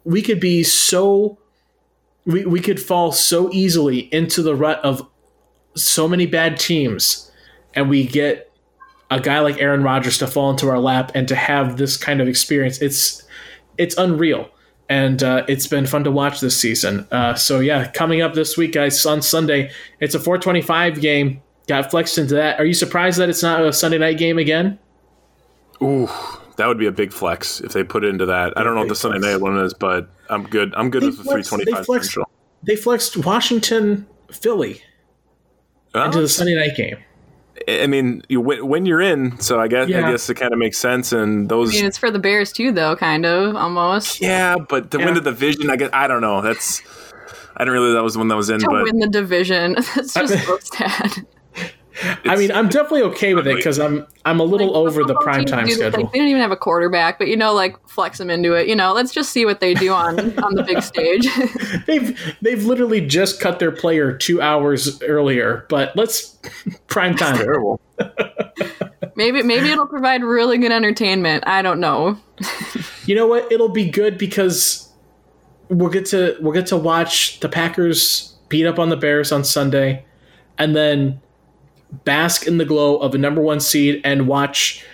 fall so easily into the rut of so many bad teams, and we get a guy like Aaron Rodgers to fall into our lap and to have this kind of experience. It's unreal. And it's been fun to watch this season. So, yeah, coming up this week, guys, on Sunday, it's a 4:25 game. Got flexed into that. Are you surprised that it's not a Sunday night game again?
Ooh, that would be a big flex if they put it into that. I don't know what the Sunday night one is, but I'm good. I'm good with the 3:25 Central.
They flexed Washington, Philly into the Sunday night game.
I mean, you when you're in, so I guess it kind of makes sense. And those,
I mean, it's for the Bears too, though, kind of almost.
Yeah, but to win the division, I don't know. I didn't realize that was the one that was in.
To win the division, that's just so sad.
I mean, I'm definitely okay with it because I'm a little over the primetime schedule.
They don't even have a quarterback, but flex them into it. Let's just see what they do on the big stage.
They've literally just cut their player 2 hours earlier, but let's primetime.
Terrible.
Maybe it'll provide really good entertainment. I don't know.
You know what? It'll be good because we'll get to watch the Packers beat up on the Bears on Sunday, and then bask in the glow of a number one seed and watch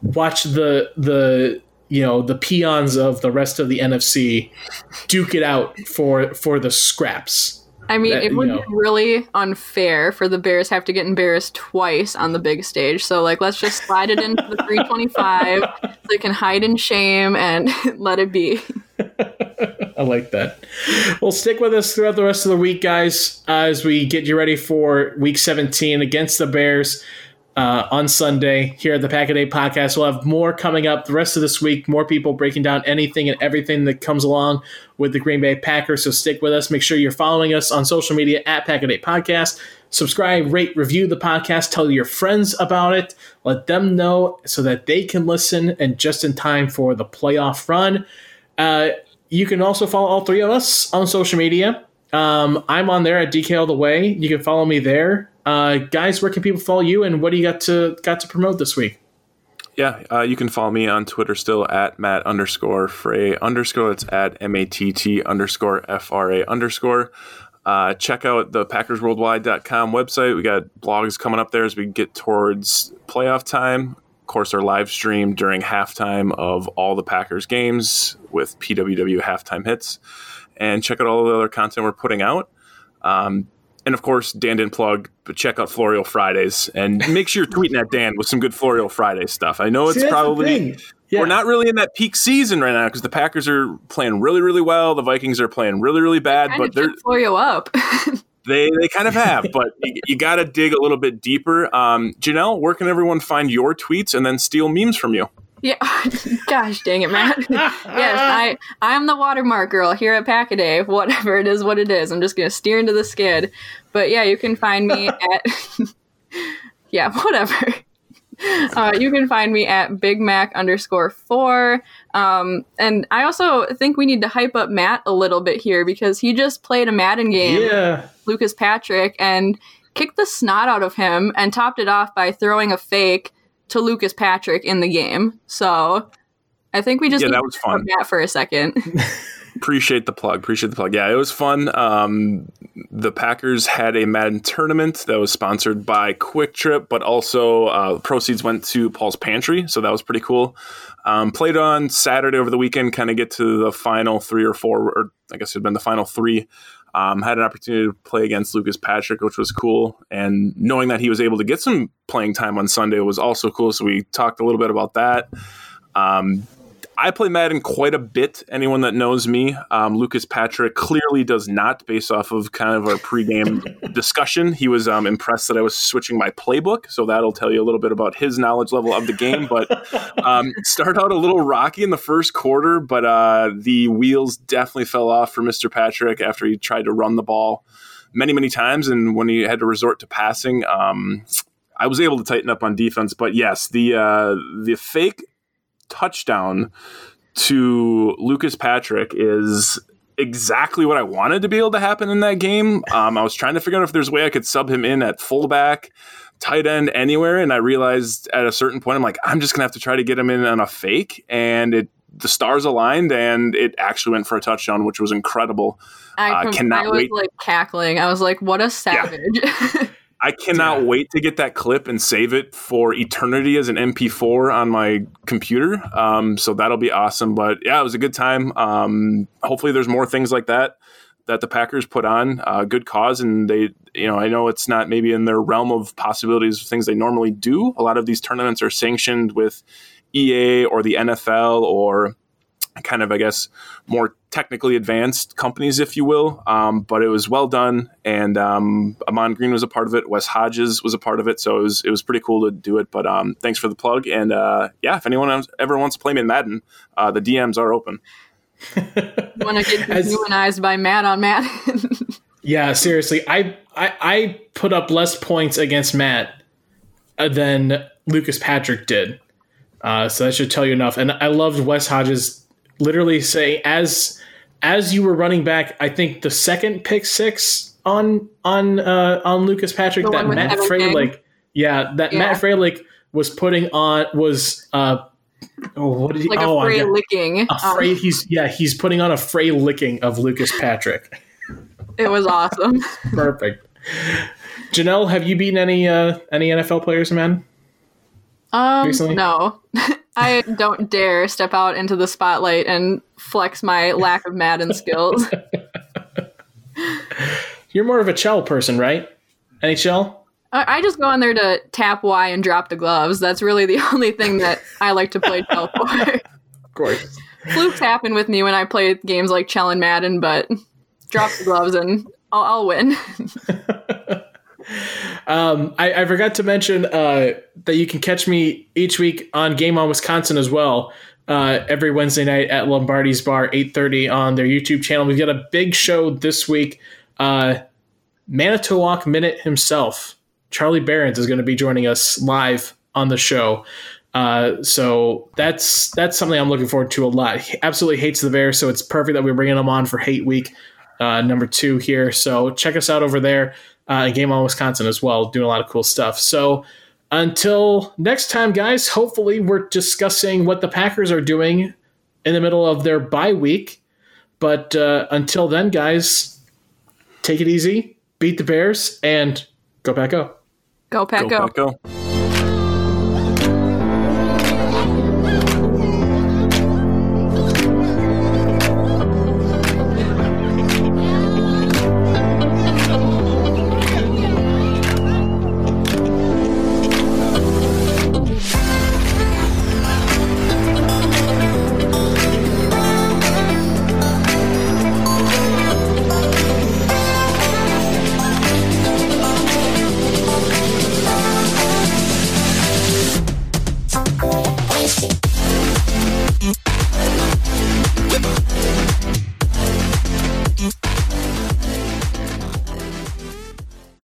the peons of the rest of the NFC duke it out for the scraps.
I mean, it would be really unfair for the Bears to have to get embarrassed twice on the big stage. So, let's just slide it into the 325 so they can hide in shame and let it be.
I like that. Well, stick with us throughout the rest of the week, guys, as we get you ready for Week 17 against the Bears on Sunday here at the Pack a Day Podcast. We'll have more coming up the rest of this week, more people breaking down anything and everything that comes along with the Green Bay Packers, so stick with us. Make sure you're following us on social media at Pack a Day Podcast. Subscribe, rate, review the podcast, tell your friends about it, let them know so that they can listen and just in time for the playoff run. You can also follow all three of us on social media. I'm on there at DK All The Way. You can follow me there. Guys, where can people follow you, and what do you got to promote this week?
Yeah, you can follow me on Twitter still at Matt_Frey_. It's at MATT_FRA_. Check out the PackersWorldwide.com website. We got blogs coming up there as we get towards playoff time. Of course, our live stream during halftime of all the Packers games with PWW halftime hits. And check out all the other content we're putting out. And of course, Dan didn't plug, but check out Florio Fridays and make sure you're tweeting at Dan with some good Florio Friday stuff. I know it's probably we're not really in that peak season right now because the Packers are playing really, really well. The Vikings are playing really, really bad, but they're
Florio up.
They kind of have, but you got to dig a little bit deeper. Janelle, where can everyone find your tweets and then steal memes from you?
Yeah, gosh dang it, Matt. Yes, I'm the watermark girl here at Pack-A-Day. Whatever it is, what it is. I'm just going to steer into the skid. But yeah, you can find me at... yeah, whatever. You can find me at BigMac_4. And I also think we need to hype up Matt a little bit here because he just played a Madden game, Lucas Patrick, and kicked the snot out of him and topped it off by throwing a fake to Lucas Patrick in the game. So I think we just need to hype up Matt for a second.
Appreciate the plug. Yeah, it was fun. The Packers had a Madden tournament that was sponsored by Quick Trip, but also proceeds went to Paul's Pantry, so that was pretty cool. Played on Saturday over the weekend, kind of get to the final 3 or 4, or I guess it had been the final 3. Had an opportunity to play against Lucas Patrick, which was cool. And knowing that he was able to get some playing time on Sunday was also cool, so we talked a little bit about that. I play Madden quite a bit. Anyone that knows me, Lucas Patrick clearly does not, based off of kind of our pregame discussion. He was impressed that I was switching my playbook, so that'll tell you a little bit about his knowledge level of the game. But start out a little rocky in the first quarter, but the wheels definitely fell off for Mr. Patrick after he tried to run the ball many, many times, and when he had to resort to passing, I was able to tighten up on defense. But yes, the fake touchdown to Lucas Patrick is exactly what I wanted to be able to happen in that game. I was trying to figure out if there's a way I could sub him in at fullback, tight end, anywhere, and I realized at a certain point, I'm like, I'm just gonna have to try to get him in on a fake, and the stars aligned, and it actually went for a touchdown, which was incredible.
I was
wait.
like cackling. I was like, what a savage.
Yeah. I cannot wait to get that clip and save it for eternity as an MP4 on my computer. So that'll be awesome. But yeah, it was a good time. Hopefully there's more things like that the Packers put on. Good cause. And they, I know it's not maybe in their realm of possibilities of things they normally do. A lot of these tournaments are sanctioned with EA or the NFL or kind of, I guess, more technically advanced companies, if you will. But it was well done, and Amon Green was a part of it. Wes Hodges was a part of it, so it was pretty cool to do it. But thanks for the plug, and yeah, if anyone ever wants to play me in Madden, the DMs are open.
You want to get demonized by Matt on Madden?
Yeah, seriously, I put up less points against Matt than Lucas Patrick did, so that should tell you enough. And I loved Wes Hodges literally say as you were running back, I think the second pick six on Lucas Patrick, that Matt Freilich, Matt Freilich was putting on was what did he?
Like a Frey licking.
He's putting on a Frey licking of Lucas Patrick.
It was awesome.
Perfect. Janelle, have you beaten any NFL players, man? Recently?
No. I don't dare step out into the spotlight and flex my lack of Madden skills.
You're more of a Chell person, right? NHL?
I just go on there to tap Y and drop the gloves. That's really the only thing that I like to play Chell for.
Of course.
Flukes happen with me when I play games like Chell and Madden, but drop the gloves and I'll win.
I forgot to mention that you can catch me each week on Game On Wisconsin as well. Every Wednesday night at Lombardi's Bar, 8:30 on their YouTube channel. We've got a big show this week. Manitowoc Minute himself, Charlie Behrens, is going to be joining us live on the show. So that's something I'm looking forward to a lot. He absolutely hates the Bears, so it's perfect that we're bringing him on for Hate Week number 2 here. So check us out over there. Game On Wisconsin as well, doing a lot of cool stuff. So until next time, guys, hopefully we're discussing what the Packers are doing in the middle of their bye week. But until then, guys, take it easy, beat the Bears, and go Pack Go.
Go Pack Go.
Go Pack Go.